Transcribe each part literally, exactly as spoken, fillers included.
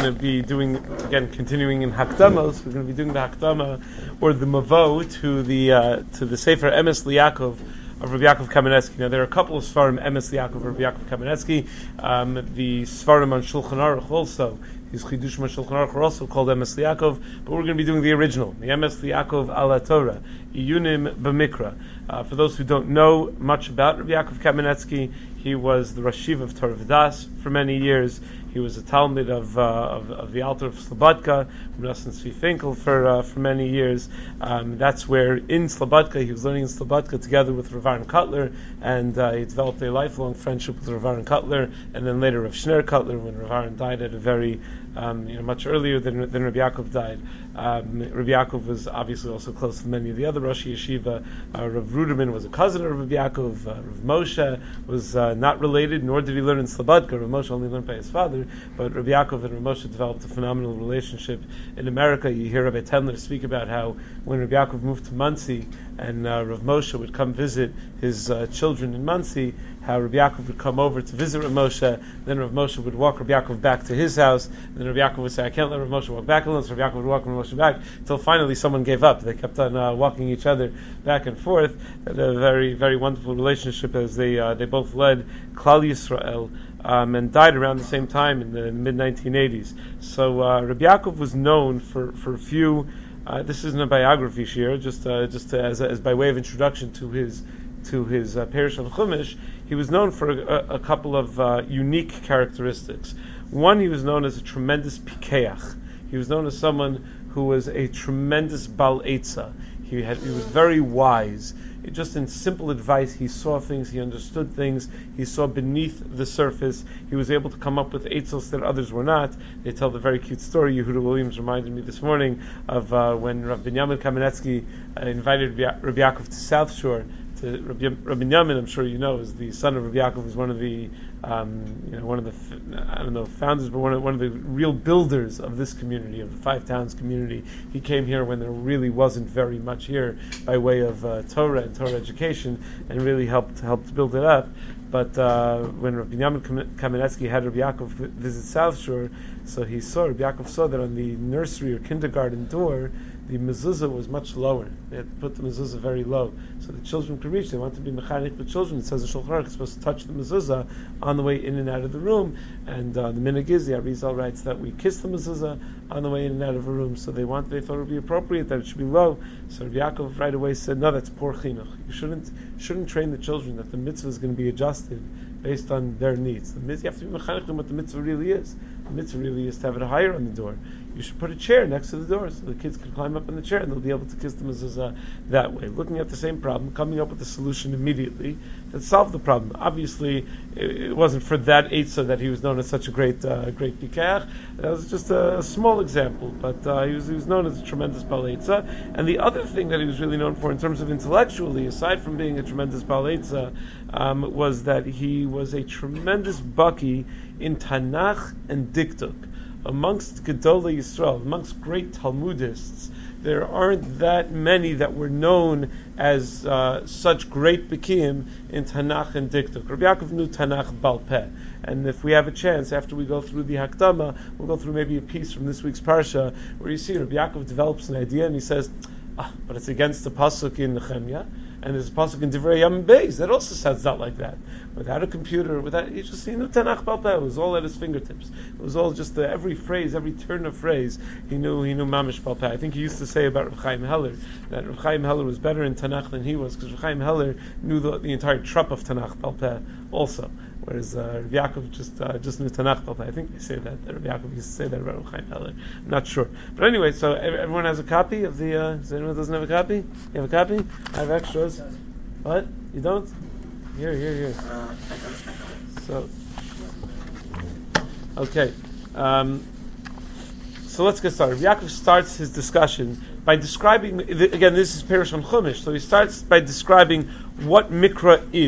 going to be doing, again, continuing in Hakdamos. We're going to be doing the Hakdama, or the Mavo, to the uh, to the Sefer Emes Liakov of Rabbi Yaakov Kamenetsky. Now, there are a couple of Svarim, Emes Liakov of Rabbi Yaakov Kamenetsky. Um, the Svarim on Shulchan Aruch also, his Chidushim on Shulchan Aruch are also called Emes Liakov, but we're going to be doing the original, the Emes Liakov ala Torah, Iyunim b'Mikra. Uh, for those who don't know much about Rabbi Yaakov Kamenetsky, he was the Rosh Yeshiva of Torah V'das for many years. He was a Talmud of, uh, of, of the Alter of Slobodka, Nosson Tzvi Finkel for uh, for many years. Um, that's where in Slobodka, he was learning in Slobodka together with Rav Aaron Kotler, and uh, he developed a lifelong friendship with Rav Aaron Kotler, and then later Rav Shneur Kotler, when Rav Aaron died at a very, um, you know, much earlier than, than Rabbi Yaakov died. Um, Rabbi Yaakov was obviously also close to many of the other Rosh Yeshiva. Uh, Rav Ruderman was a cousin of Rabbi Yaakov. Uh, Rav Moshe was uh, not related, nor did he learn in Slobodka. Rav Moshe only learned by his father, but Rabbi Yaakov and Rav Moshe developed a phenomenal relationship in America. You hear Rabbi Tendler speak about how when Rabbi Yaakov moved to Monsey and uh, Rav Moshe would come visit his uh, children in Monsey, how Rabbi Yaakov would come over to visit Rav Moshe, then Rav Moshe would walk Rabbi Yaakov back to his house, and then Rabbi Yaakov would say, I can't let Rav Moshe walk back alone, so Rabbi Yaakov would walk Rav Moshe back, until finally someone gave up. They kept on uh, walking each other back and forth. Had a very, very wonderful relationship as they uh, they both led Klal Yisrael, um, and died around the same time in the mid nineteen eighties. So uh, Rabbi Yaakov was known for, for a few, uh, this isn't a biography shir, just uh, just as, as by way of introduction to his to his uh, Perush on Chumash. He was known for a, a couple of uh, unique characteristics. One, he was known as a tremendous pikeach. He was known as someone who was a tremendous bal etza. He had he was very wise. It, just in simple advice, he saw things, he understood things, he saw beneath the surface. He was able to come up with eitzos that others were not. They tell the very cute story. Yehuda Williams reminded me this morning of uh, when Rav Binyamin Kamenetsky uh, invited Rabbi Yaakov to South Shore. To Rabbi, Rabbi Binyamin, I'm sure you know, is the son of Rabbi Yaakov, is one of the um, you know one of the I don't know founders, but one of one of the real builders of this community, of the Five Towns community. He came here when there really wasn't very much here by way of uh, Torah and Torah education, and really helped helped build it up. But uh, when Rabbi Binyamin Kamenetsky had Rabbi Yaakov visit South Shore, so he saw Rabbi Yaakov saw that on the nursery or kindergarten door, the mezuzah was much lower. They had to put the mezuzah very low, so the children could reach. They wanted to be mechanik with children. It says in Shulchan Aruch, you're supposed to touch the mezuzah on the way in and out of the room. And uh, the minhag is, the Arizal writes that we kiss the mezuzah on the way in and out of a room. So they want, they thought it would be appropriate that it should be low. So Rabbi Yaakov right away said, no, that's poor chinuch. You shouldn't shouldn't train the children that the mitzvah is going to be adjusted based on their needs. The mitzvah, you have to be mechanik them what the mitzvah really is. The mitzvah really is to have it higher on the door. You should put a chair next to the door so the kids can climb up in the chair and they'll be able to kiss the mezuzah that way. Looking at the same problem, coming up with a solution immediately that solved the problem. Obviously, it wasn't for that eitzah that he was known as such a great uh, great pikach. That was just a, a small example, but uh, he was he was known as a tremendous bal eitzah. And the other thing that he was really known for in terms of intellectually, aside from being a tremendous bal eitzah, um, was that he was a tremendous baki in Tanakh and Diktuk. Amongst Gedolei Yisrael, amongst great Talmudists, there aren't that many that were known as uh, such great Bekiim in Tanakh and Diktuk. Rabbi Yaakov knew Tanakh Bal Peh. And if we have a chance, after we go through the Hakdama, we'll go through maybe a piece from this week's Parsha, where you see Rabbi Yaakov develops an idea and he says, ah, but it's against the Pasuk in Nehemiah, and there's a pasuk in Divrei Yamim Beis that also sounds not like that. Without a computer, without he just he knew Tanakh Bal Peh. It was all at his fingertips. It was all just the, every phrase, every turn of phrase. He knew he knew Mamish Bal Peh. I think he used to say about Reb Chaim Heller that Reb Chaim Heller was better in Tanakh than he was, because Reb Chaim Heller knew the, the entire trup of Tanakh Bal Peh also. Whereas uh, Rabbi Yaakov just uh, just knew Tanakh Bal Peh. I think they say that. Rabbi Yaakov used to say that about Reb Chaim Heller. I'm not sure. But anyway, so everyone has a copy of the. Uh, does anyone doesn't have a copy? You have a copy? I have extras. What? You don't? Here, here, here. So, okay. Um, so let's get started. Yaakov starts his discussion by describing, again, this is Perush on Chumash, so he starts by describing what Mikra is.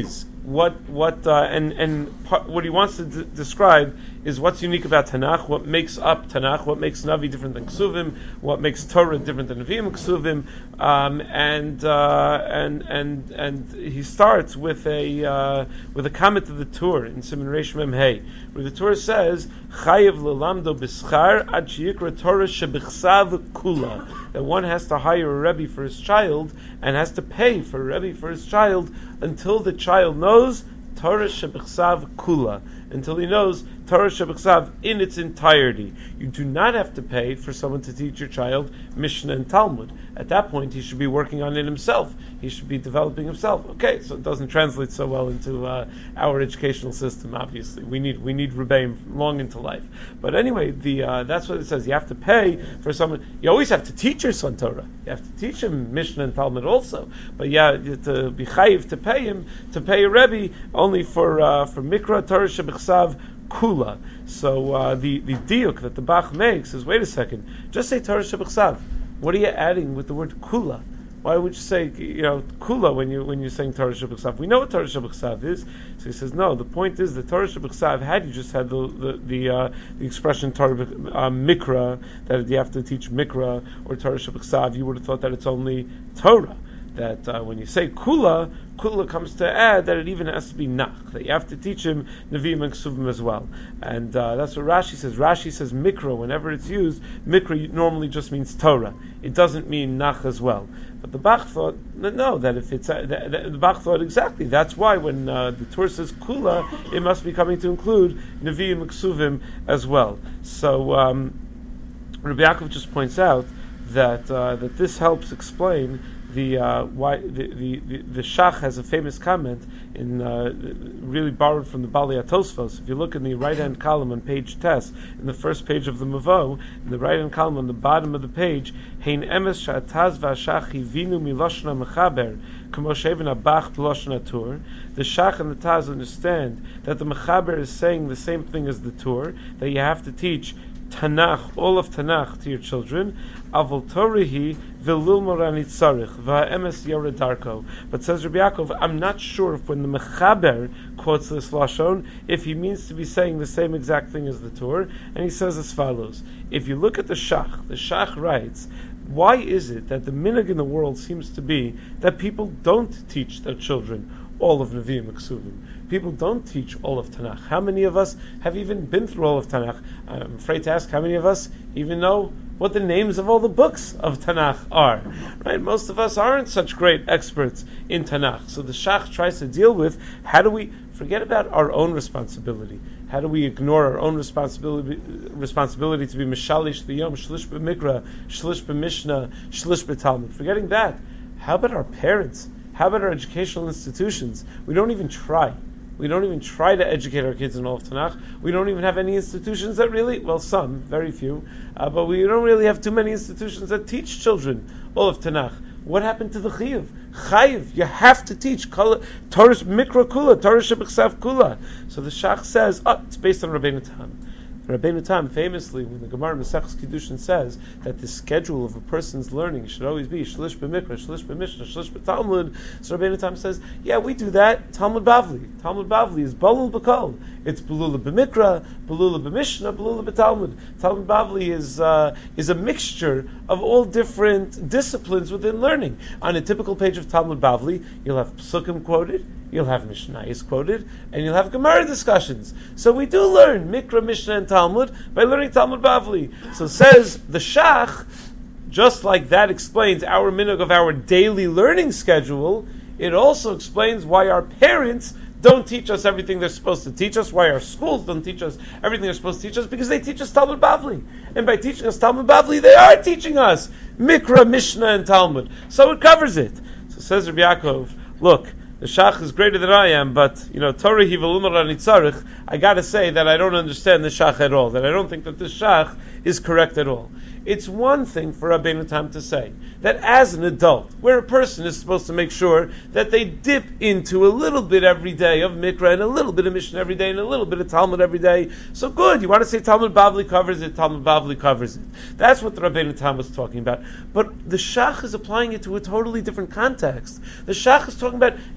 what what uh, and and part, what he wants to d- describe is what's unique about Tanakh, what makes up Tanakh, what makes Navi different than Ksuvim, what makes Torah different than Nevi'im and Ksuvim, um, and uh, and and and he starts with a uh, with a comment of the Tur in Siman Reish Mem Hey, where the Tur says Chayev lelamdo b'schar ad sheyikra Torah shebichsav kula, that one has to hire a rebbe for his child and has to pay for a rebbe for his child until the child knows Torah shebichsav kula, until he knows Torah shebichsav in its entirety. You do not have to pay for someone to teach your child Mishnah and Talmud. At that point, he should be working on it himself. He should be developing himself. Okay, so it doesn't translate so well into uh, our educational system. Obviously, we need we need rebbeim long into life. But anyway, the uh, that's what it says. You have to pay for someone. You always have to teach your son Torah. You have to teach him Mishnah and Talmud also. But yeah, to be chayiv to pay him to pay a rebbe only for uh, for Mikra Torah shebichsav kula. So uh, the the diuk that the Bach makes is, wait a second, just say Torah shebichsav. What are you adding with the word kula? Why would you say, you know, kula when you when you're saying Torah shebichsav? We know what Torah shebichsav is. So he says, no. The point is that Torah shebichsav, had you just had the the the, uh, the expression Torah uh, mikra, that you have to teach mikra or Torah shebichsav, you would have thought that it's only Torah. That uh, when you say kula, kula comes to add that it even has to be nach, that you have to teach him Nevi'im and Ksuvim as well. And uh, that's what Rashi says. Rashi says mikra, whenever it's used, mikra normally just means Torah. It doesn't mean nach as well. But the Bach thought, no, that if it's, uh, the, the, the Bach thought exactly, that's why when uh, the Torah says kula, it must be coming to include Nevi'im and Ksuvim as well. So um, Rabbi Yaakov just points out that uh, that this helps explain the uh, why the, the, the, the Shach has a famous comment in uh, really borrowed from the Bali Atosfos. If you look in the right hand column on page Tes, in the first page of the Mavo, in the right hand column on the bottom of the page, Hein emes sha'ataz v'ashach hivinu miloshna mechaber k'mo sheven abach b'loshna tur. The Shach and the Taz understand that the mechaber is saying the same thing as the Tur, that you have to teach Tanakh, all of Tanakh to your children. Avol Torihi v'lul morani tzarich v'ha'emes yoredarko. But says Rabbi Yaakov, I'm not sure if when the Mechaber quotes this lashon, if he means to be saying the same exact thing as the Tur. And he says as follows: if you look at the Shach, the Shach writes, why is it that the minhag in the world seems to be that people don't teach their children all of Nevi'im and Ksuvim? People don't teach all of Tanakh. How many of us have even been through all of Tanakh? I'm afraid to ask, how many of us even know what the names of all the books of Tanakh are? Right? Most of us aren't such great experts in Tanakh. So the Shach tries to deal with, how do we forget about our own responsibility? How do we ignore our own responsibility responsibility to be Mishalish the Yom, Shlish b'Mikra, Shlish b'Mishnah, Shlish b'Talmud? Forgetting that, how about our parents? How about our educational institutions? We don't even try. We don't even try to educate our kids in all of Tanakh. We don't even have any institutions that really, well, some, very few, uh, but we don't really have too many institutions that teach children all of Tanakh. What happened to the Chiyuv? Chayiv, you have to teach Torah Mikra Kula, Torah Shebichsav Kula. So the Shach says, oh, it's based on Rabbeinu Tam. Rabbeinu Tam famously, when the Gemara Maseches Kiddushin says that the schedule of a person's learning should always be Shlish b'Mikra, Shlish b'Mishnah, Shlish b'Talmud, so Rabbeinu Tam says, yeah, we do that. Talmud Bavli. Talmud Bavli is Balul b'Kol. It's Belula b'Mikra, Belula b'Mishnah, Belula b'Talmud. Talmud Bavli is uh, is a mixture of all different disciplines within learning. On a typical page of Talmud Bavli, you'll have Psukim quoted, you'll have Mishnayos quoted, and you'll have Gemara discussions. So we do learn Mikra, Mishnah, and Talmud by learning Talmud Bavli. So says the Shach, just like that explains our minhag of our daily learning schedule, it also explains why our parents don't teach us everything they're supposed to teach us, why our schools don't teach us everything they're supposed to teach us, because they teach us Talmud Bavli. And by teaching us Talmud Bavli, they are teaching us Mikra, Mishnah, and Talmud. So it covers it. So says Rabbi Yaakov, look, the Shach is greater than I am, but, you know, Torah hi v'lumar ani tzarich, I gotta say that I don't understand the Shach at all, that I don't think that the Shach is correct at all. It's one thing for Rabbeinu Tam to say that as an adult, where a person is supposed to make sure that they dip into a little bit every day of Mikra and a little bit of Mishnah every day and a little bit of Talmud every day, so good, you want to say Talmud Bavli covers it, Talmud Bavli covers it. That's what the Rabbeinu Tam was talking about. But the Shach is applying it to a totally different context. The Shach is talking about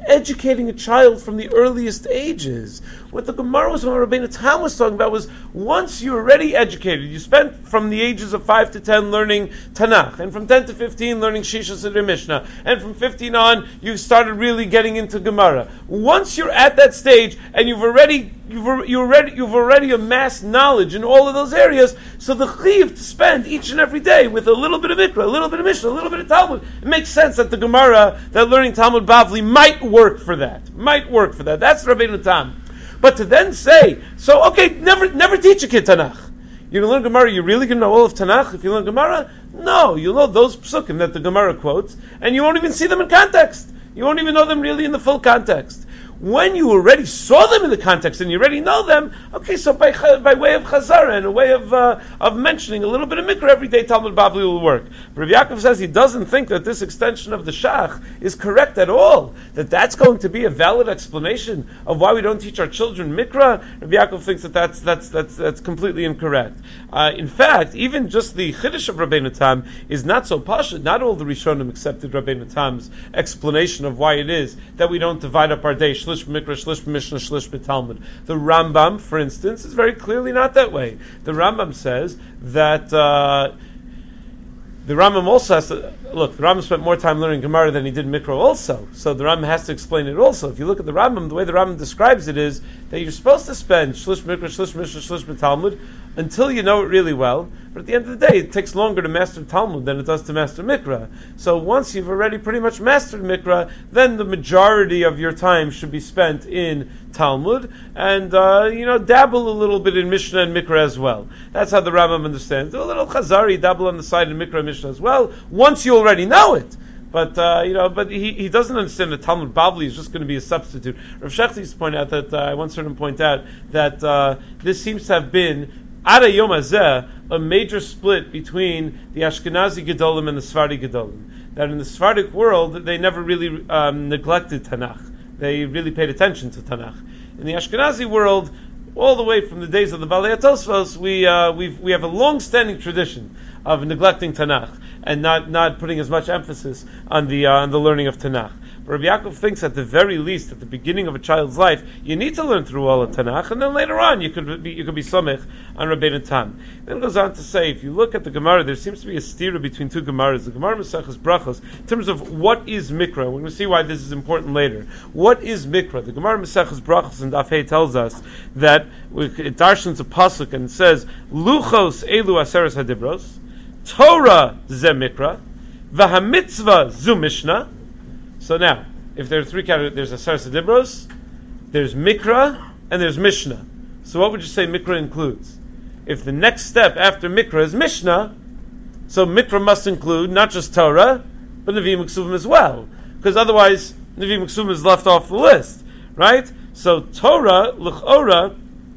educating a child from the earliest ages. What the Gemara was, what Rabbeinu Tam was talking about was, once you're already educated, you spent from the ages of five to ten learning Tanakh, and from ten to fifteen learning Shisha Siddur Mishnah, and from fifteen on you started really getting into Gemara. Once you're at that stage and you've already you've you already you've already amassed knowledge in all of those areas, so the chiyuv to spend each and every day with a little bit of Mikra, a little bit of Mishnah, a little bit of Talmud, it makes sense that the Gemara, that learning Talmud Bavli might work for that. Might work for that. That's Rabbeinu Tam. But to then say, so okay, never never teach a kid Tanakh. You're going to learn Gemara, you're really going to know all of Tanakh if you learn Gemara? No, you'll know those psukim that the Gemara quotes, and you won't even see them in context. You won't even know them really in the full context. When you already saw them in the context and you already know them, okay, so by by way of chazara and a way of uh, of mentioning a little bit of mikra every day, Talmud Bavli will work. Rabbi Yaakov says he doesn't think that this extension of the shach is correct at all. That that's going to be a valid explanation of why we don't teach our children mikra. Rabbi Yaakov thinks that that's that's that's that's completely incorrect. Uh, in fact, even just the chiddush of Rabbeinu Tam is not so pashut. Not all the Rishonim accepted Rabbeinu Tam's explanation of why it is that we don't divide up our day. Shlish b'mikra, shlish b'mishnah, shlish b'talmud. The Rambam, for instance, is very clearly not that way. The Rambam says that uh, the Rambam also has to look. The Rambam spent more time learning Gemara than he did Mikra also, so the Rambam has to explain it also. If you look at the Rambam, the way the Rambam describes it is that you're supposed to spend shlish b'mikra, shlish b'mishnah, shlish b'talmud until you know it really well. But at the end of the day, it takes longer to master Talmud than it does to master Mikra. So once you've already pretty much mastered Mikra, then the majority of your time should be spent in Talmud, and uh, you know, dabble a little bit in Mishnah and Mikra as well. That's how the Rambam understands. Do a little Chazari, dabble on the side in Mikra and Mishnah as well. Once you already know it. But uh, you know, but he, he doesn't understand that Talmud Bavli is just going to be a substitute. Rav Shechter used to point out that uh, I once heard him point out that uh, this seems to have been Ada Yom Hazeh, a major split between the Ashkenazi Gedolim and the Sephardi Gedolim. That in the Sephardic world, they never really um, neglected Tanakh. They really paid attention to Tanakh. In the Ashkenazi world, all the way from the days of the Balei HaTosfos, we uh, we we have a long-standing tradition of neglecting Tanakh and not, not putting as much emphasis on the uh, on the learning of Tanakh. Rabbi Yaakov thinks at the very least, at the beginning of a child's life, you need to learn through all of Tanakh, and then later on you could be you could be somech on Rabbeinu Tam. Then it goes on to say, if you look at the Gemara, there seems to be a stira between two Gemaras. The Gemara Maseches Brachos, in terms of what is Mikra. We're going to see why this is important later. What is Mikra? The Gemara Maseches Brachos in Daf Hey tells us that it darshans a pasuk and it says, Luchos elu aseres hadibros, Torah ze Mikra, v'hamitzvah zu Mishnah. So now, if there are three categories, there's Aseres Hadibros, there's Mikra, and there's Mishnah. So what would you say Mikra includes? If the next step after Mikra is Mishnah, so Mikra must include not just Torah, but Nevi'im Uksuvim as well. Because otherwise, Nevi'im Uksuvim is left off the list, right? So Torah, L'chora,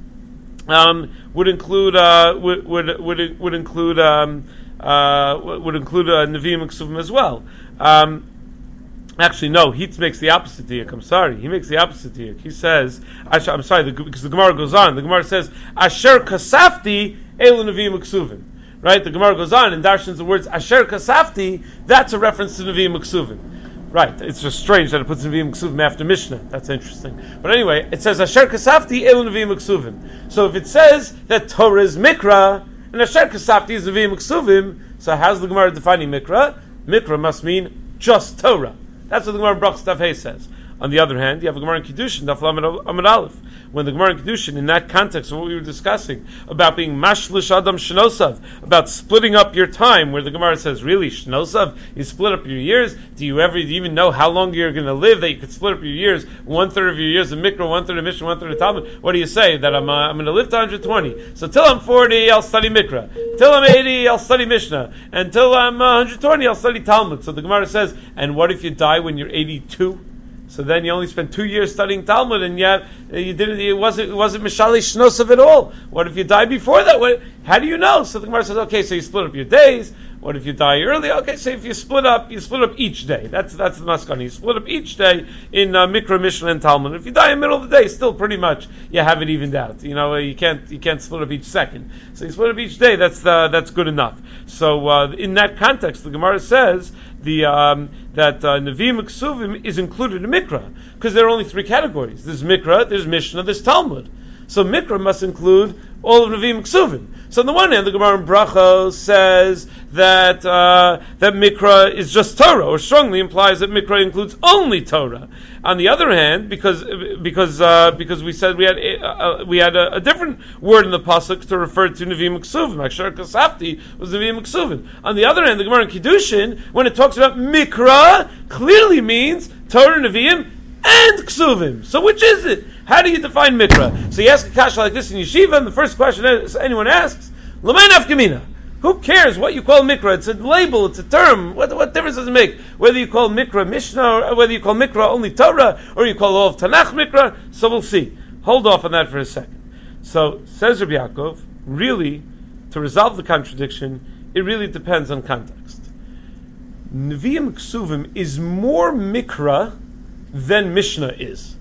um, would include, uh, would, would, would, would include, um, uh, would include uh, Nevi'im Uksuvim as well. Um, Actually, no. He makes the opposite diak. I'm sorry. He makes the opposite diak. He says, I'm sorry, the, because the Gemara goes on. The Gemara says, Asher kasafti elu nevi'im uksuvim. Right? The Gemara goes on and darshans the words Asher kasafti. That's a reference to nevi'im uksuvim. Right? It's just strange that it puts nevi'im uksuvim after Mishnah. That's interesting. But anyway, it says Asher kasafti elu nevi'im uksuvim. So if it says that Torah is mikra and Asher kasafti is nevi'im uksuvim, so how's the Gemara defining mikra? Mikra must mean just Torah. That's what the Gemara Brachos Daf Hey says. On the other hand, you have a Gemara in Kiddushin, Daf Lamed Amud Aleph. When the Gemara in Kiddushin, in that context of what we were discussing, about being mashlish adam shnosav, about splitting up your time, where the Gemara says, really, shnosav, you split up your years? Do you ever do you even know how long you're going to live that you could split up your years? One third of your years of Mikra, one third of Mishnah, one third of Talmud. What do you say? That I'm uh, I'm going to live to one hundred twenty. So till I'm forty, I'll study Mikra. Till I'm eighty, I'll study Mishnah. And till I'm uh, one hundred twenty, I'll study Talmud. So the Gemara says, and what if you die when you're eighty-two? So then you only spent two years studying Talmud, and yet you didn't. It wasn't. It wasn't mishalish shnosav at all. What if you die before that? What, how do you know? So the Gemara says, okay, so you split up your days. What if you die early? Okay, so if you split up, you split up each day. That's that's the maskana. You split up each day in uh, Mikra, Mishnah, and Talmud. If you die in the middle of the day, still pretty much you have it evened out. You know, you can't you can't split up each second. So you split up each day. That's uh, that's good enough. So uh, in that context, the Gemara says the um, that uh, Nevi'im Ksuvim is included in Mikra because there are only three categories. There's Mikra, there's Mishnah, there's Talmud. So Mikra must include all of Nevi'im Ksuvim. So on the one hand, the Gemara in Brachos says that uh, that Mikra is just Torah, or strongly implies that Mikra includes only Torah. On the other hand, because because uh, because we said we had uh, we had a, a different word in the pasuk to refer to Nevi'im Ksuvim. Akshar Kasafti was Nevi'im Ksuvim. On the other hand, the Gemara in Kiddushin, when it talks about Mikra, clearly means Torah, Nevi'im, and Ksuvim. So which is it? How do you define Mikra? So you ask a kasha like this in Yeshiva, and the first question anyone asks, L'may nafkamina? Who cares what you call Mikra? It's a label, it's a term. What, what difference does it make? Whether you call Mikra Mishnah, or whether you call Mikra only Torah, or you call all of Tanakh Mikra, so we'll see. Hold off on that for a second. So, says Rabbi Yaakov, really, to resolve the contradiction, it really depends on context. Nevi'im Ksuvim is more Mikra than Mishnah is.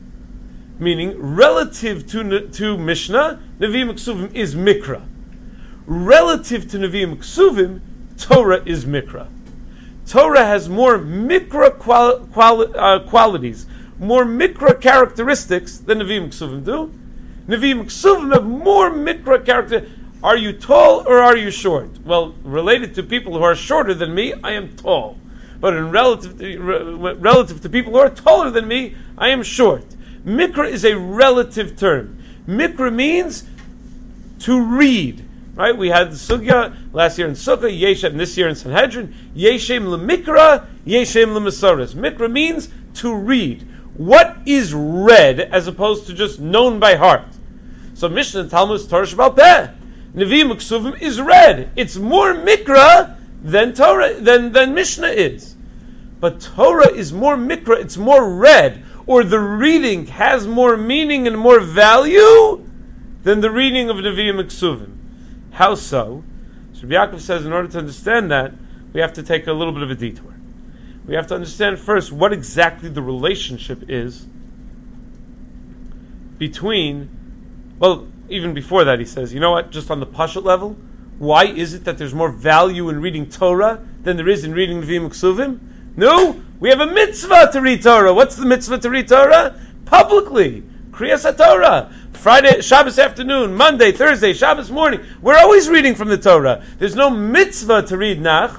Meaning, relative to to Mishnah, Nevi'im Ksuvim is Mikra. Relative to Nevi'im Ksuvim, Torah is Mikra. Torah has more Mikra quali- quali- uh, qualities, more Mikra characteristics than Nevi'im Ksuvim do. Nevi'im Ksuvim have more Mikra character. Are you tall or are you short? Well, related to people who are shorter than me, I am tall. But in relative to, re, relative to people who are taller than me, I am short. Mikra is a relative term. Mikra means to read. Right? We had the sugya last year in Sukkah, Yeshem this year in Sanhedrin. Yeshem lemikra, Yeshem lemesoros. Mikra means to read. What is read as opposed to just known by heart? So Mishnah and Talmud is Torah Shebal Peh. Nevi'im Ksuvim is read. It's more Mikra than Torah than, than Mishnah is. But Torah is more Mikra, it's more read. Or the reading has more meaning and more value than the reading of Nevi'im Ksuvim. How so? So Rabbi Yaakov says in order to understand that, we have to take a little bit of a detour. We have to understand first what exactly the relationship is between, well, even before that he says, you know what, just on the Pashut level, why is it that there's more value in reading Torah than there is in reading Nevi'im Ksuvim? No, we have a mitzvah to read Torah. What's the mitzvah to read Torah? Publicly. Kriyas HaTorah. Friday, Shabbos afternoon, Monday, Thursday, Shabbos morning. We're always reading from the Torah. There's no mitzvah to read Nach.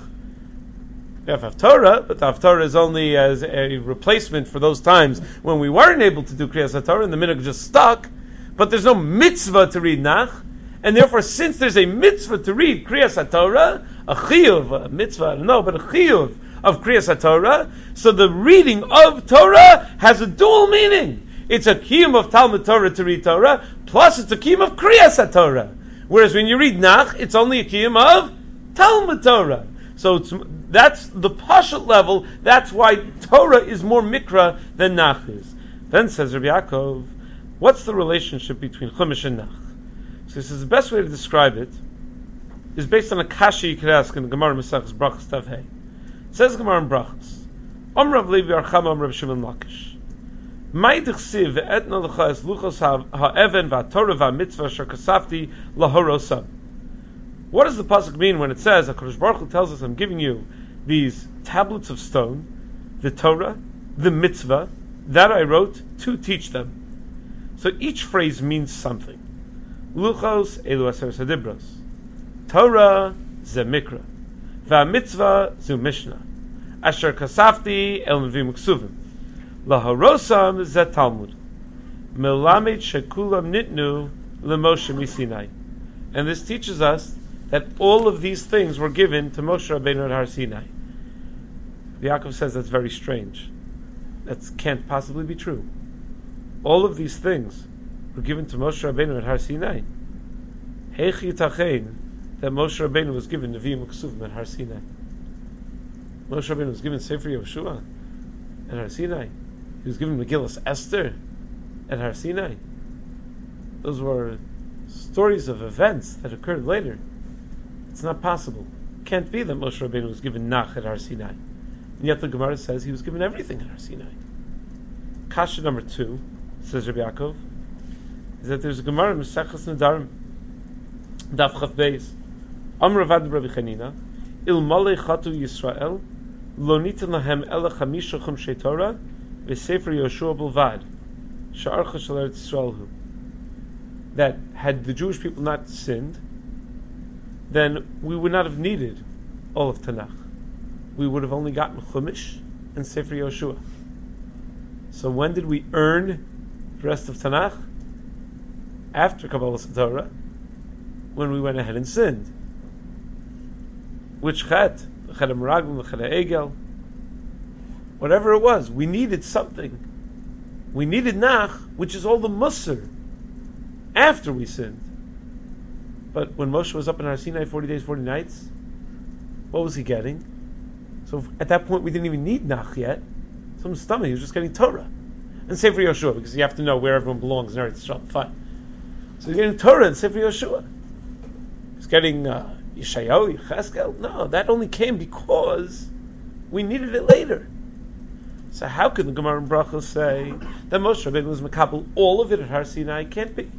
We have Haftorah, but the Haftorah is only as a replacement for those times when we weren't able to do Kriyas HaTorah and the minhag just stuck. But there's no mitzvah to read Nach. And therefore, since there's a mitzvah to read Kriyas HaTorah, a chiyuv, a mitzvah, I don't know, but a chiyuv of Kriyas HaTorah, so the reading of Torah has a dual meaning. It's a kiyum of Talmud Torah to read Torah, plus it's a kiyum of Kriyas HaTorah. Whereas when you read Nach, it's only a kiyum of Talmud Torah. So it's, that's the Pashut level, that's why Torah is more Mikra than Nach is. Then says Rabbi Yaakov, what's the relationship between Chumash and Nach? So this is the best way to describe it, is based on a kasha you could ask in the Gemara Masechus Brachos Tav Hey. It says Gemara in Brachos, Om Rav Levi Archama Om Rav Shimon Lakish. Mai d'chsiv ve'etna l'cha es luchos ha'even va'torah va'mitzvah asher kasafti lahorosam. What does the pasuk mean when it says, HaKadosh Baruch Hu tells us, I'm giving you these tablets of stone, the Torah, the mitzvah, that I wrote to teach them. So each phrase means something. Luchos elu aser sadibros. Torah ze mikra. Va'mitzvah zu mishnah. Asher kasafti el nevi'im ksuvim. Laharosam zet Talmud. Melamed shekulam nitnu lemoshe misinai. And this teaches us that all of these things were given to Moshe Rabbeinu at Har Sinai. Yaakov says that's very strange. That can't possibly be true. All of these things were given to Moshe Rabbeinu at Har Sinai. Heich yitachein that Moshe Rabbeinu was given Nevi'im Ksuvim at Har Sinai. Moshe Rabbeinu was given Sefer Yehoshua at Har Sinai. He was given Megillas Esther at Har Sinai. Those were stories of events that occurred later. It's not possible. Can't be that Moshe Rabbeinu was given Nach at Har Sinai. And yet the Gemara says he was given everything at Har Sinai. Kasha number two, says Rabbi Yaakov, is that there's a Gemara in Mesechus Nedarim, Daf Chaf Beis, Amar Avad Rabbi Chanina, Il Malei Chatu Yisrael, Lo Nitin Lahem Ela Chamisha Chumshei Torah, V'Sefer Yoshua Bulvad, Sha'archa Shel Eretz Yisrael Hu. That had the Jewish people not sinned, then we would not have needed all of Tanakh. We would have only gotten Chumash and Sefer Yoshua. So when did we earn the rest of Tanakh? After Kabbalas Torah, when we went ahead and sinned. Which chet? The chet Meraglim, the chet Egel, whatever it was, we needed something. We needed Nach, which is all the Musar, after we sinned. But when Moshe was up in Har Sinai forty days, forty nights, what was he getting? So at that point we didn't even need Nach yet. Some stomach, he was just getting Torah. And Sefer Yoshua, because you have to know where everyone belongs in Eretz Yisrael. Fine. So he's getting Torah and Sefer Yoshua. He's getting uh, Yeshayahu, Yecheskel. No, that only came because we needed it later. So how could the Gemara in Brachos say that Moshe Rabbeinu was makabel all of it at Har Sinai? It can't be.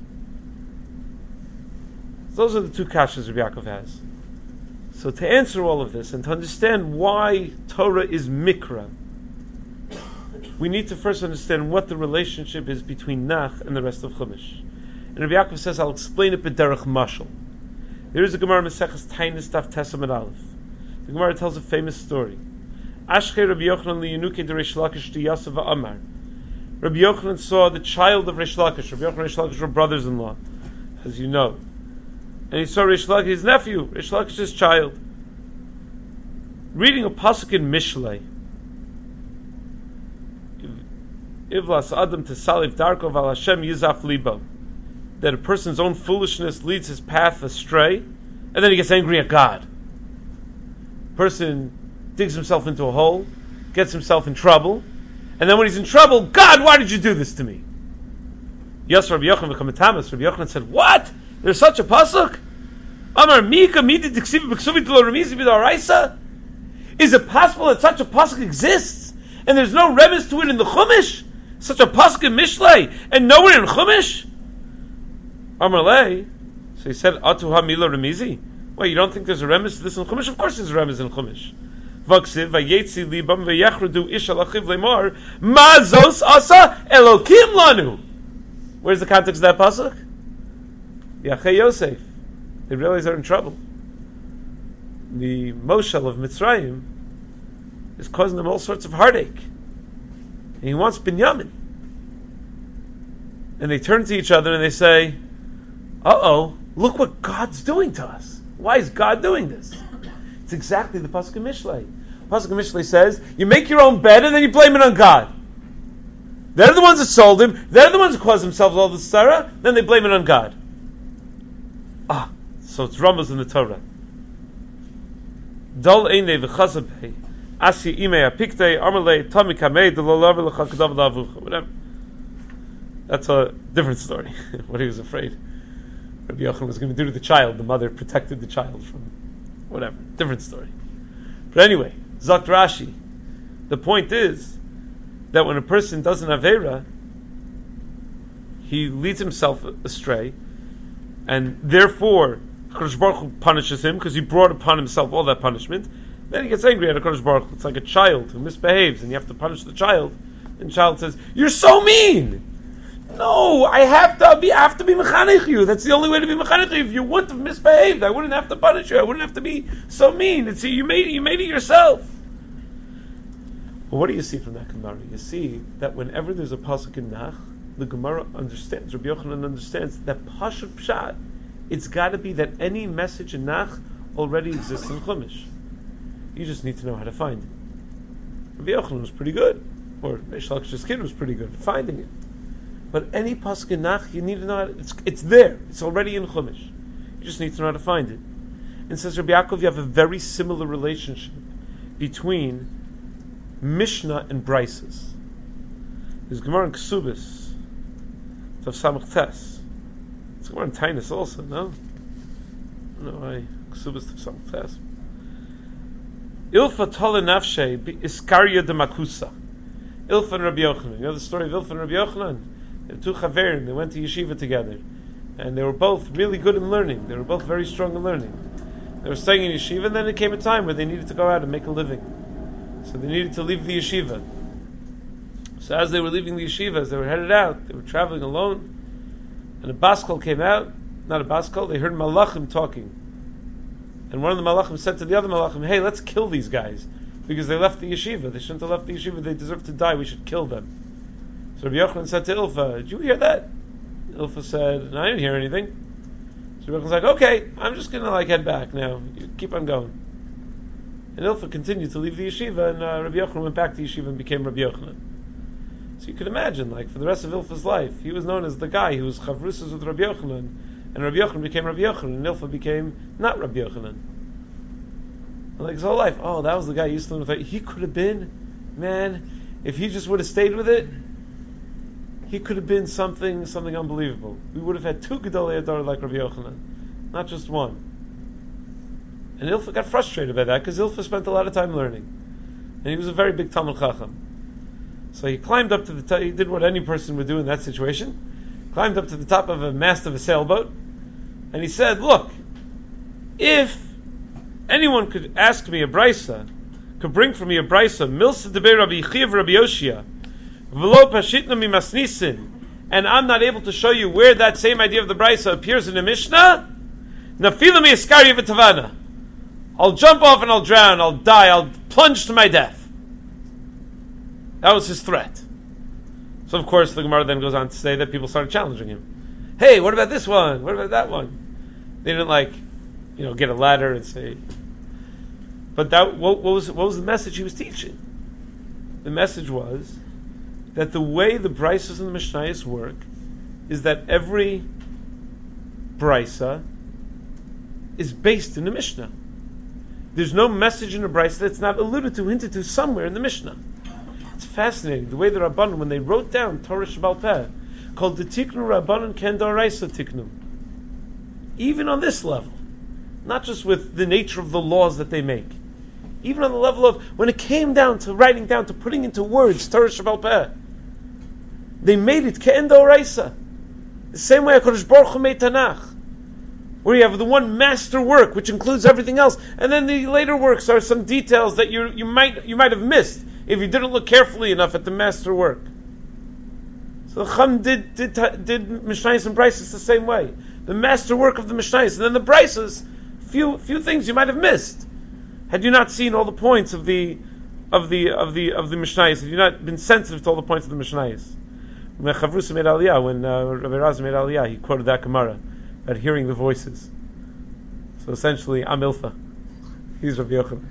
So those are the two kashas Rabbi Yaakov has. So to answer all of this and to understand why Torah is mikra, we need to first understand what the relationship is between Nach and the rest of Chumash. And Rabbi Yaakov says, I'll explain it b'derech mashal. There is a Gemara Maseches Tainis Daf Tesam and Aleph. The Gemara tells a famous story. Ashkei Rabbi Yochanan liYenuke de Reish Lakish to Yosef Amar. Rabbi Yochanan saw the child of Reish Lakish. Rabbi Yochanan and Reish Lakish were brothers-in-law, as you know. And he saw Reish Lakish, his nephew, Reish Lakish's child, reading a pasuk in Mishlei. Ivlas Adam Tesaliv Darko Val Hashem Yizaf Libo. That a person's own foolishness leads his path astray, and then he gets angry at God. Person digs himself into a hole, gets himself in trouble, and then when he's in trouble, God, why did you do this to me? Yes, Rabbi Yochanan v'kamatamas. Rabbi Yochanan said, what? There's such a pasuk? Amar Mika Midi Diksivi B'Ksuvi D'Lo Remizi B'Daraisa? Is it possible that such a pasuk exists, and there's no remes to it in the Chumash? Such a pasuk in Mishlei, and nowhere in Chumash? Amar Lei. So he said, Atu HaMila Remizi? Well, you don't think there's a remes to this in Chumash? Of course there's a remes in Chumash. V'ksiv v'yetzi libam v'yachrudu ish alachiv lemar mazos asa elokim lanu. Where's the context of that pasuk? Yachei Yosef. They realize they're in trouble. The Moshel of Mitzrayim is causing them all sorts of heartache. And he wants Binyamin. And they turn to each other and they say, uh-oh, look what God's doing to us. Why is God doing this? It's exactly the pasuk in Mishlei. Pasuk in Mishlei says, you make your own bed and then you blame it on God. They're the ones that sold him. They're the ones that caused themselves all this sorrow. Then they blame it on God. Ah, so it's Ramos in the Torah. Dol einei v'chazabei asi imei apiktei amalei tami kamei delolav l'chakadav lavucha. Whatever. That's a different story. What he was afraid Rabbi Yochanan was going to do to the child. The mother protected the child from whatever. Different story. But anyway, Zakt Rashi. The point is that when a person does an Aveira, he leads himself astray, and therefore HaKadosh Baruch Hu punishes him because he brought upon himself all that punishment. Then he gets angry at HaKadosh Baruch Hu. It's like a child who misbehaves, and you have to punish the child. And the child says, "You're so mean." No, I have to be I have to be mechanech you. That's the only way to be mechanech you. If you wouldn't have misbehaved, I wouldn't have to punish you. I wouldn't have to be so mean. It's you made it. You made it yourself. Well, what do you see from that Gemara? You see that whenever there's a pasuk in Nach, the Gemara understands. Rabbi Yochanan understands that Pashut Pshat. It's got to be that any message in Nach already exists in Chumash. You just need to know how to find it. Rabbi Yochanan was pretty good, or Reish Lakish's kid was pretty good at finding it. But any pasuk in Nach, you need to know how to, it's, it's there. It's already in Chumash. You just need to know how to find it. And says Rabbi Yaakov, you have a very similar relationship between Mishnah and Brises. There's Gemara in Ksubis, Tav Samach Tes. It's Gemara in Tainus also, no? No, I Ksubis Tav Samach Tes. Ilfa tola nafshe iskaria de makusa. Ilfa and Rabbi Yochanan. You know the story of Ilfa and Rabbi Yochanan? They were two chaverim. They went to yeshiva together, and they were both really good in learning. They were both very strong in learning. They were staying in yeshiva, and then it came a time where they needed to go out and make a living. So they needed to leave the yeshiva. So as they were leaving the yeshiva, as they were headed out, they were traveling alone, and a baskol came out. Not a baskol. They heard malachim talking, and one of the malachim said to the other malachim, "Hey, let's kill these guys because they left the yeshiva. They shouldn't have left the yeshiva. They deserve to die. We should kill them." So Rabbi Yochanan said to Ilfa, "Did you hear that?" Ilfa said, "No, I didn't hear anything." So Rabbi Yochanan's like, "Okay, I'm just gonna like head back now. You keep on going." And Ilfa continued to leave the yeshiva, and uh, Rabbi Yochanan went back to yeshiva and became Rabbi Yochanan. So you could imagine, like, for the rest of Ilfa's life, he was known as the guy who was chavrusas with Rabbi Yochanan, and Rabbi Yochanan became Rabbi Yochanan, and Ilfa became not Rabbi Yochanan. And like his whole life, oh, that was the guy he used to live with. He could have been, man, if he just would have stayed with it, he could have been something, something unbelievable. We would have had two Gedolei Hadar like Rabbi Yochanan, not just one. And Ilfa got frustrated by that, because Ilfa spent a lot of time learning. And he was a very big Talmud Chacham. So he climbed up to the top, he did what any person would do in that situation, climbed up to the top of a mast of a sailboat, and he said, look, if anyone could ask me a brisa, could bring for me a brisa, milsa debei Rabbi Yechiya Rabbi Yoshia, v'lo pashitna mi masnisin, and I'm not able to show you where that same idea of the brisa appears in the Mishnah, nafila mi eskari v'tavana, I'll jump off and I'll drown, I'll die, I'll plunge to my death. That was his threat. So of course the Gemara then goes on to say that people started challenging him. Hey, what about this one? What about that one? They didn't like, you know, get a ladder and say. But that what, what was what was the message he was teaching? The message was that the way the brises and the Mishnayos work is that every brisa is based in the Mishnah. There's no message in a brisa that's not alluded to, hinted to somewhere in the Mishnah. It's fascinating the way the Rabbanan, when they wrote down Torah Shebal Peh, called the Tiknu Rabbanan Ken D'Oraisa Tiknu. Even on this level, not just with the nature of the laws that they make, even on the level of when it came down to writing down, to putting into words Torah Shebal Peh, they made it Ken D'Oraisa. The same way HaKadosh Baruch Hu made Tanakh, where you have the one master work which includes everything else, and then the later works are some details that you you might you might have missed if you didn't look carefully enough at the master work. So the Chum did did did Mishnayos and Brises the same way. The master work of the Mishnayos, and then the Brises, few few things you might have missed had you not seen all the points of the of the of the of the Mishnayos, had you not been sensitive to all the points of the Mishnayos. When Chavrusa made Aliyah, when uh, Rabbi Raz made Aliyah, he quoted that Gemara about hearing the voices. So essentially, I'm Ilfa. He's Rabbi Yochanan.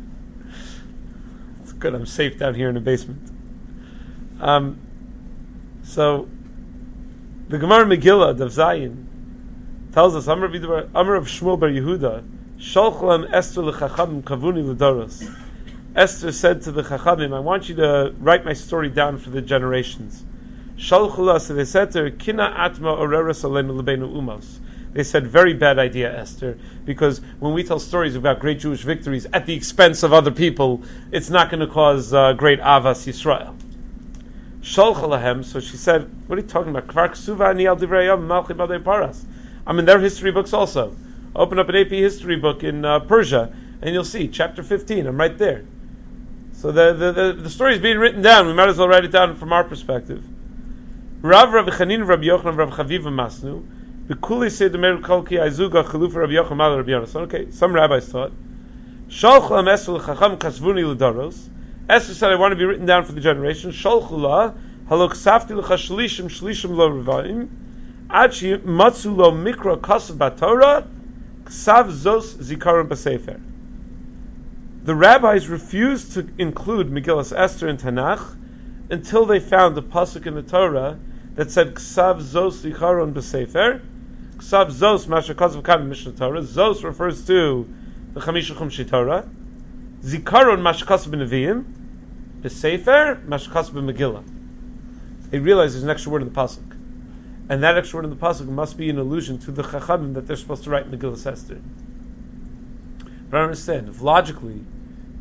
It's good, I'm safe down here in the basement. Um, so, the Gemara Megillah, Dav Zayin, tells us, Amar of Shmuel bar Yehuda, Sholchlam Esther l'chachamim kavuni l'doros. Esther said to the Chachamim, I want you to write my story down for the generations. Sholchula, so they said to her, Kina atma oreres aleinu l'beinu umos. They said, very bad idea, Esther, because when we tell stories about great Jewish victories at the expense of other people, it's not going to cause uh, great Avas Yisrael. Sholchalahem, so she said, what are you talking about? Kvar ksuva ani al divrei yom malchi badei paras. I'm in their history books also. Open up an A P history book in uh, Persia, and you'll see, chapter fifteen, I'm right there. So the, the, the, the story is being written down, we might as well write it down from our perspective. Rav Rav Chanin Rav Yochanan Rav Chaviva Masnu, B'kuli Seder Meir Kolki Aizuga Chalufa Rav Yochanan Mal Rav Yonason. Okay, some rabbis thought, Sholchlam Esther L'chacham Kasvuni L'daros. Esther said, I want to be written down for the generation. Sholchula Halok Safti L'chashlishim Shlishim Lo Revaim Achi Matzu Lo Mikra Kasav Batorah Ksav Zos Zikaron B'Sefer. The rabbis refused to include Megillas Esther in Tanakh until they found a pasuk in the Torah that said Ksav Zos Zikaron B'Sefer. Ksav Zos Mashakazav Kan Mishnah Torah. Zos refers to the Chamisha Chumshi Torah. Zikaron Mashkas B'Neviim. B'Sefer Mashkas B'Megillah. They realize there's an extra word in the pasuk, and that extra word in the pasuk must be an allusion to the Chachamim that they're supposed to write Megillas Esther. But I understand, if logically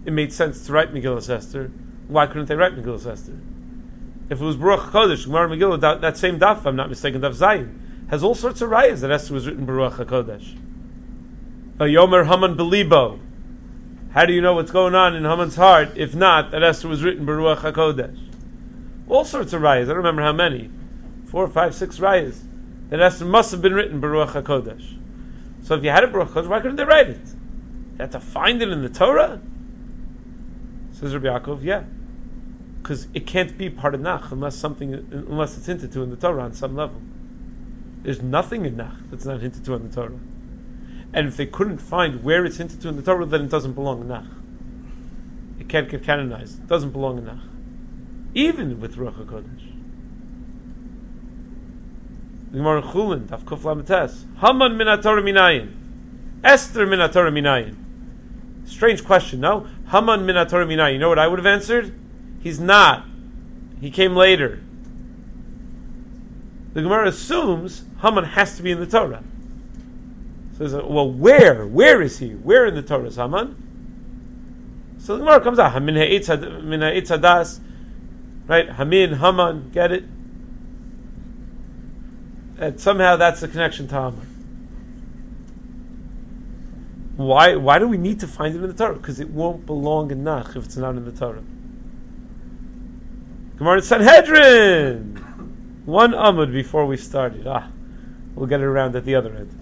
it made sense to write Megillah Esther. Why couldn't they write Megillah Esther? If it was Baruch HaKodesh, Gemara Megillah, that, that same daf, if I'm not mistaken, daf Zayin, has all sorts of rayas that Esther was written Baruch HaKodesh. Yomer Haman Belibo. How do you know what's going on in Haman's heart, if not that Esther was written Baruch HaKodesh? All sorts of rayas, I don't remember how many. Four, five, six rayas. That Esther must have been written Baruch HaKodesh. So if you had a Baruch HaKodesh, why couldn't they write it? You had to find it in the Torah? Says Rabbi Yaakov, yeah. Because it can't be part of Nach unless something, unless it's hinted to in the Torah on some level. There's nothing in Nach that's not hinted to in the Torah. And if they couldn't find where it's hinted to in the Torah, then it doesn't belong in Nach. It can't get canonized. It doesn't belong in Nach. Even with Ruach HaKodesh. The Gemara Chulin, Daf Kuf Lametes. Haman min HaTorah minayin. Esther min HaTorah minayin. Strange question, no? Haman min HaTorah minayin. You know what I would have answered? He's not. He came later. The Gemara assumes Haman has to be in the Torah. So, well, where? Where is he? Where in the Torah is Haman? So the Gemara comes out, Hamin ha'etz hadas, right? Hamin, Haman, get it? And somehow that's the connection to Haman. Why? Why do we need to find it in the Torah? Because it won't belong in Nach if it's not in the Torah. Gemara in Sanhedrin. One amud before we started. Ah, we'll get it around at the other end.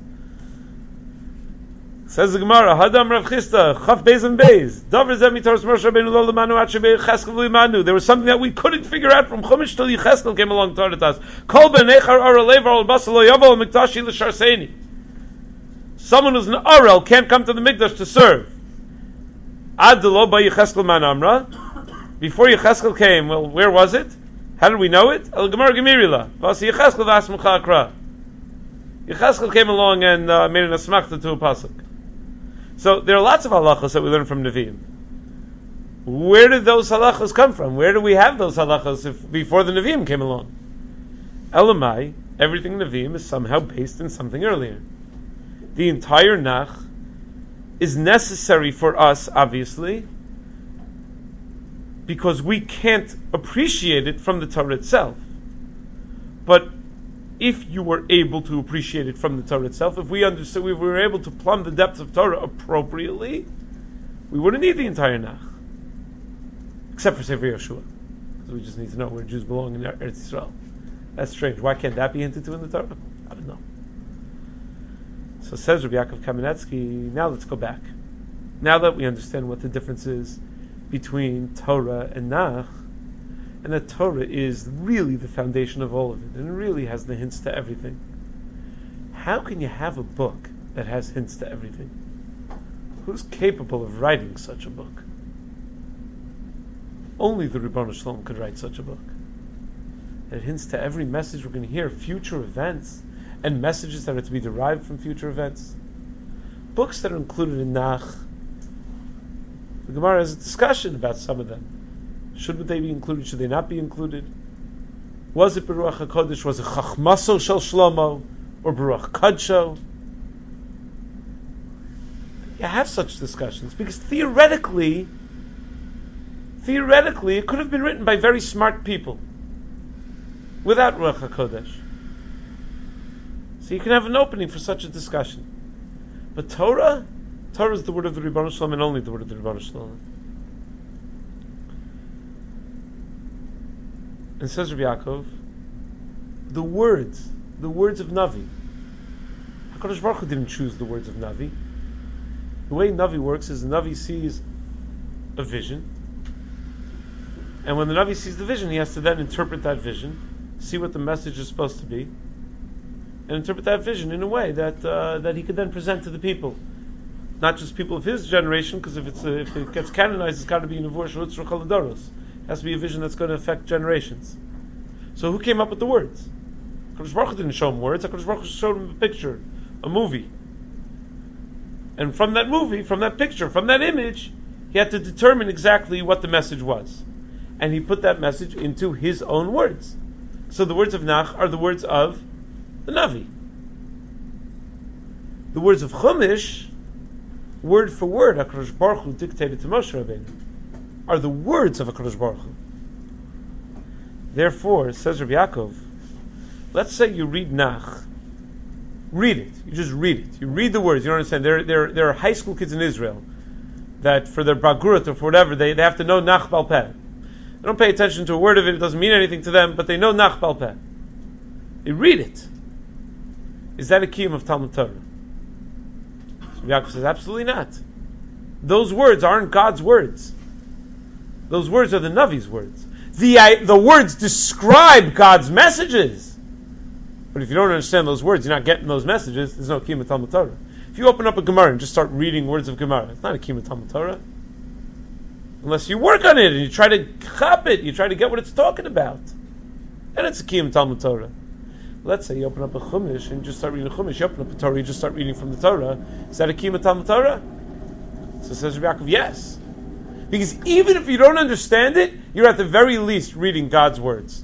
Says the Gemara, Hadam Rav Chisda, Chaf Beis and Beis, Davar Zeh Mitoras Moshe Rabbeinu Lo Lemanu Ad Shebei Yecheskel V'Imanu. There was something that we couldn't figure out from Chumash till Yecheskel came along to taught us. Kol Ben Echar Ara Levar Al Basar Lo Yavo Al Mikdashi L'Sharseni. Someone who's an Arel can't come to the Mikdash to serve. Ad Lo Ba Yecheskel Man Amra. Before Yecheskel came, well, where was it? How did we know it? El Gemara Gemirila. Vas Yecheskel V'Asmucha Akra. Yecheskel came along and uh, made an asmachta to a pasuk. So there are lots of halachos that we learn from Nevi'im. Where did those halachos come from? Where do we have those halachos if, before the Nevi'im came along? Elamai, everything in Nevi'im is somehow based in something earlier. The entire Nach is necessary for us, obviously, because we can't appreciate it from the Torah itself. But if you were able to appreciate it from the Torah itself, if we understood, we were able to plumb the depths of Torah appropriately, we wouldn't need the entire Nach. Except for Sefer Yeshua. So we just need to know where Jews belong in Eretz Yisrael. That's strange. Why can't that be hinted to in the Torah? I don't know. So says Rabbi Yaakov Kamenetsky, now let's go back. Now that we understand what the difference is between Torah and Nach, and that Torah is really the foundation of all of it, and it really has the hints to everything. How can you have a book that has hints to everything? Who's capable of writing such a book? Only the Ribbono Shel Olam could write such a book. It hints to every message we're going to hear, future events, and messages that are to be derived from future events. Books that are included in Nach, the Gemara has a discussion about some of them. Should they be included? Should they not be included? Was it Baruch HaKodesh? Was it Chachmaso Shel Shlomo? Or Baruch Kadsho? You have such discussions because theoretically, theoretically, it could have been written by very smart people without Baruch HaKodesh. So you can have an opening for such a discussion. But Torah, Torah is the word of the Ribbono Shel Olam and only the word of the Ribbono Shel Olam. And says Rabbi Yaakov, the words, the words of Navi. HaKadosh Baruch Hu didn't choose the words of Navi. The way Navi works is the Navi sees a vision, and when the Navi sees the vision, he has to then interpret that vision, see what the message is supposed to be, and interpret that vision in a way that uh, that he could then present to the people. Not just people of his generation, because if it's uh, if it gets canonized, it's got to be in a Nevuah Shel Yitzchak Haladoros. It has to be a vision that's going to affect generations. So who came up with the words? HaKadosh Baruch Hu didn't show him words. HaKadosh Baruch Hu showed him a picture, a movie. And from that movie, from that picture, from that image, he had to determine exactly what the message was. And he put that message into his own words. So the words of Nach are the words of the Navi. The words of Chumash word for word, HaKadosh Baruch Hu dictated to Moshe Rabbeinu, are the words of HaKadosh Baruch Hu. Therefore, says Rabbi Yaakov, let's say you read Nach. Read it. You just read it. You read the words. You don't understand. There, there, there are high school kids in Israel that for their Bagurut or for whatever, they, they have to know Nach Bal Peh. They don't pay attention to a word of it. It doesn't mean anything to them, but they know Nach Bal Peh. They read it. Is that a kiyum of Talmud Torah? So Yaakov says, absolutely not. Those words aren't God's words. Those words are the Navi's words. The, I, the words describe God's messages. But if you don't understand those words, you're not getting those messages, there's no kiyum of Talmud Torah. If you open up a Gemara and just start reading words of Gemara, it's not a kiyum of Talmud Torah. Unless you work on it and you try to chop it, you try to get what it's talking about. And it's a kiyum of Talmud Torah. Let's say you open up a Chumash and you just start reading a Chumash, you open up a Torah, you just start reading from the Torah. Is that a kiyum of Talmud Torah? So says Rabbi Yaakov, yes. Because even if you don't understand it, you're at the very least reading God's words.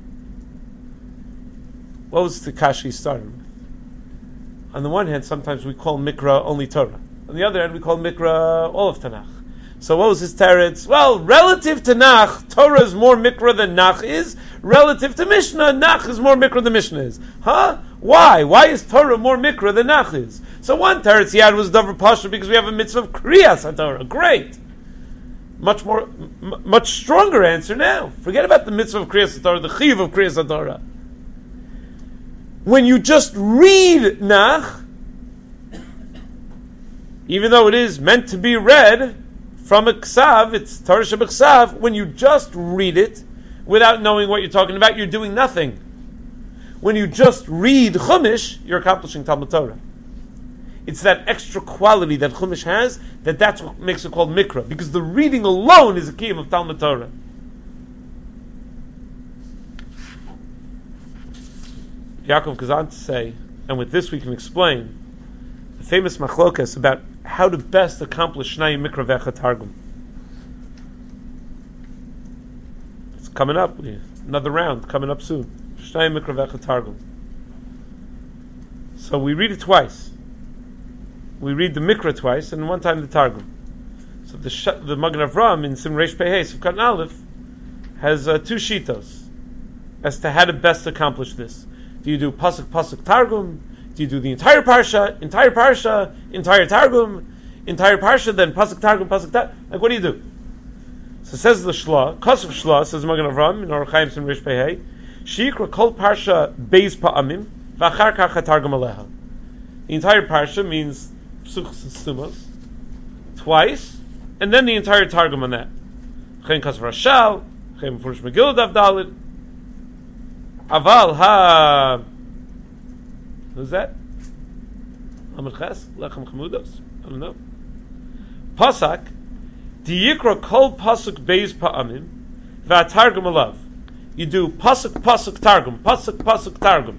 What was the kasha he started with? On the one hand, sometimes we call Mikra only Torah. On the other hand, we call Mikra all of Tanakh. So what was his teretz? Well, relative to Nach, Torah is more Mikra than Nach is. Relative to Mishnah, Nach is more Mikra than Mishnah is. Huh? Why? Why is Torah more Mikra than Nach is? So one teretz he had was Davar Pasha because we have a mitzvah of Kriyas HaTorah. Great. Much more, m- much stronger answer now. Forget about the mitzvah of Kriyas HaTorah, the chiv of Kriyas HaTorah. When you just read Nach, even though it is meant to be read from a ksav, it's Torah shebechsav, when you just read it without knowing what you're talking about, you're doing nothing. When you just read Chumash, you're accomplishing Talmud Torah. It's that extra quality that Chumash has, that that's what makes it called Mikra, because the reading alone is a kiyum of Talmud Torah. Yaakov goes on to say, and with this we can explain the famous machlokas about how to best accomplish Shnai Mikra Vecha Targum. It's coming up, another round coming up soon. Shnai Mikra Vecha Targum. So we read it twice. We read the Mikra twice, and one time the Targum. So the sh- the Magen Avram in Sim Reish Pei Hey Sivkat Aleph has uh, two shitos as to how to best accomplish this. Do you do pasuk pasuk targum? Do you do the entire parsha, entire parsha, entire targum, entire parsha, then pasuk targum, pasuk targum? Like, what do you do? So says the Shla, Kosov Shla, says Magen Avram in Orach Chaim Sim Reish Pei Hey, Shikra kol parsha beis pa'amim v'achar kach targum aleha. The entire parsha means psuchos and stumos twice, and then the entire targum on that. Chen Kosov Rashal, Chen Mefurish Megillah Daf Daled. Aval ha, who's that? Amar Ches Lechem Chamudos. I don't know. Pasak Diyikra Kol Pasuk Beis Pa'amim VaTargum Alav. You do pasuk pasuk targum, pasuk pasuk targum.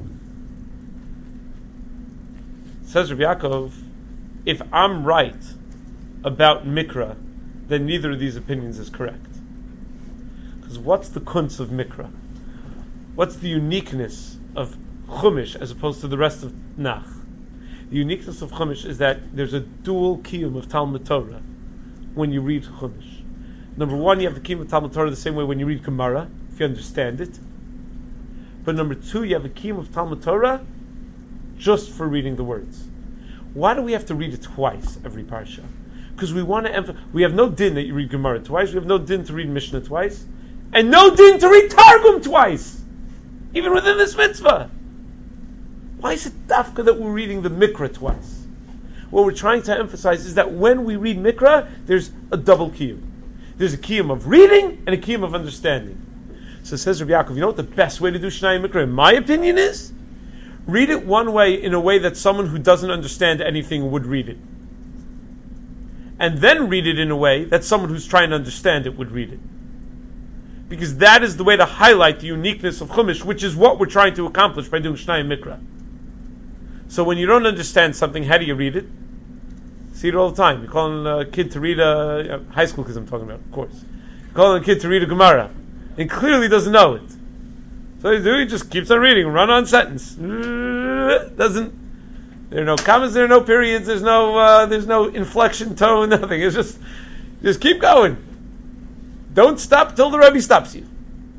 Says Rabbi Yaakov, if I'm right about Mikra, then neither of these opinions is correct. Because what's the kunz of Mikra? What's the uniqueness of Chumash as opposed to the rest of Nach? The uniqueness of Chumash is that there's a dual kiyum of Talmud Torah when you read Chumash. Number one, you have the kiyum of Talmud Torah the same way when you read Gemara, if you understand it. But number two, you have a kiyum of Talmud Torah just for reading the words. Why do we have to read it twice every parsha? Because we want to emphasize. We have no din that you read Gemara twice. We have no din to read Mishnah twice, and no din to read Targum twice. Even within this mitzvah. Why is it dafka that we're reading the Mikra twice? What we're trying to emphasize is that when we read Mikra, there's a double kiyum. There's a kiyum of reading and a kiyum of understanding. So says Rabbi Yaakov, you know what the best way to do Shnai Mikra, in my opinion, is? Read it one way, in a way that someone who doesn't understand anything would read it. And then read it in a way that someone who's trying to understand it would read it. Because that is the way to highlight the uniqueness of Chumash, which is what we're trying to accomplish by doing Shnai Mikra. So when you don't understand something, how do you read it? See it all the time. You're calling a kid to read a, uh, high school kids I'm talking about, of course. You're calling a kid to read a Gemara, and clearly doesn't know it. So what do you do? He just keeps on reading, run on sentence. Doesn't, There are no commas, there are no periods, there's no uh, there's no inflection tone, nothing. It's just just keep going. Don't stop till the Rebbe stops you.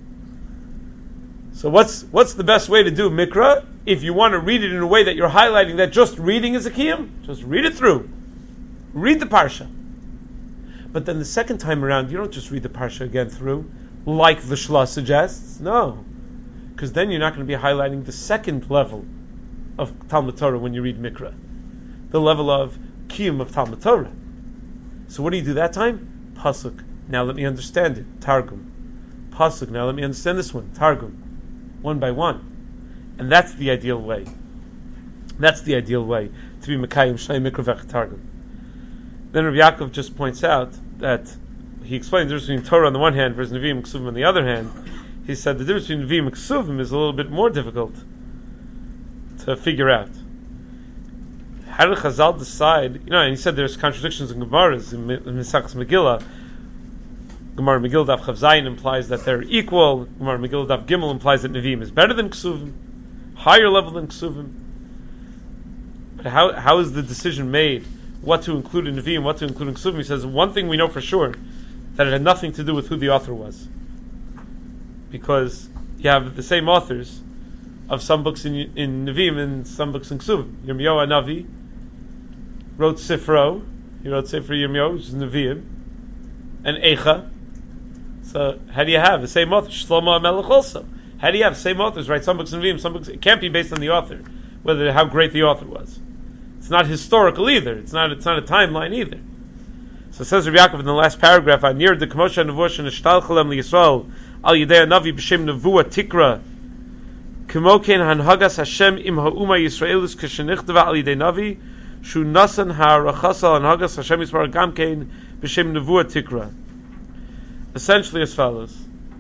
So what's what's the best way to do Mikra? If you want to read it in a way that you're highlighting that just reading is a kiyum, just read it through. Read the parsha. But then the second time around, you don't just read the parsha again through, like the Shla suggests. No. Because then you're not going to be highlighting the second level of Talmud Torah when you read Mikra. The level of kiyum of Talmud Torah. So what do you do that time? Pasuk. Now let me understand it. Targum. Pasuk. Now let me understand this one. Targum. One by one. And that's the ideal way. That's the ideal way to be Mekayim Shnei Mikra V'Ech Targum. Then Rabbi Yaakov just points out that he explains the difference between Torah on the one hand versus Nevi'im and Ksuvim on the other hand. He said the difference between Nevi'im and Ksuvim is a little bit more difficult to figure out. How did Chazal decide? You know, and he said there's contradictions in Gemaras in Mesachas Megillah. Gemara Megillah Daf Chav Zayin implies that they're equal. Gemara Megillah Daf Gimel implies that Nevi'im is better than Ksuvim, higher level than Ksuvim. But how how is the decision made? What to include in Nevi'im, what to include in Ksuvim? He says one thing we know for sure, that it had nothing to do with who the author was, because you have the same authors of some books in in Nevi'im and some books in Ksuvim. Yirmiyahu Hanavi wrote Sifro. He wrote Sifro Yirmiyahu, which is Nevi'im, and Eicha. So how do you have the same author? Shlomo HaMelech also. How do you have the same authors write some books in Nevi'im, some books? It can't be based on the author, whether how great the author was. It's not historical either. It's not. It's not a timeline either. So it says Rabbi Yaakov in the last paragraph, "Near the Kamosha Nevuah Nishtalchalem LiYisrael Al Yidei Navi B'Shem Nevuah Tikra Kimoken Hanhagas Hashem Im Ha'uma Yisraelis K'Shenichtava Al Yidei Navi Shu Nasan HaRachasa Hanhagas Hashem Yisrael Gamkein B'Shem Nevuah Tikra." Essentially as follows.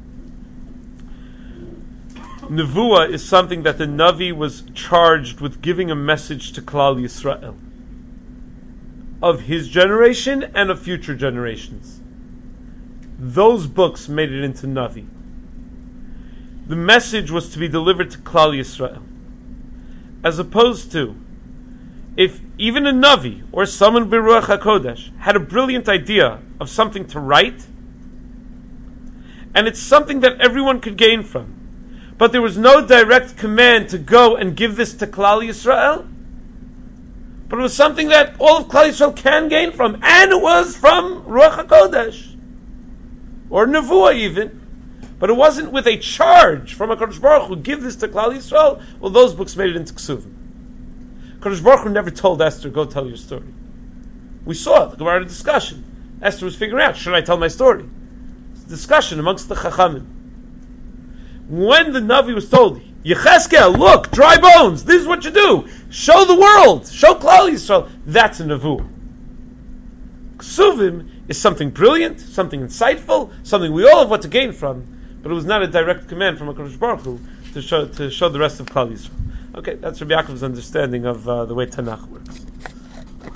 Nevuah is something that the Navi was charged with giving a message to Klal Yisrael of his generation and of future generations. Those books made it into Navi. The message was to be delivered to Klal Yisrael. As opposed to, if even a Navi or someone B'Ruach HaKodesh had a brilliant idea of something to write, and it's something that everyone could gain from, but there was no direct command to go and give this to Klal Yisrael, but it was something that all of Klal Yisrael can gain from, and it was from Ruach HaKodesh, or Nevuah even, but it wasn't with a charge from HaKadosh Baruch Hu, give this to Klal Yisrael. Well, those books made it into Ksuvim. HaKadosh Baruch Hu never told Esther, go tell your story. We saw the Gemara discussion. Esther was figuring out, should I tell my story? It's a discussion amongst the Chachamim. When the Navi was told, Yecheskel, look, dry bones, this is what you do. Show the world, show Klal Yisrael. That's a Nevuah. Ksuvim is something brilliant, something insightful, something we all have what to gain from, but it was not a direct command from HaKadosh Baruch Hu to show, to show the rest of Klal Yisrael. Okay, that's Rabbi Yaakov's understanding of uh, the way Tanakh works.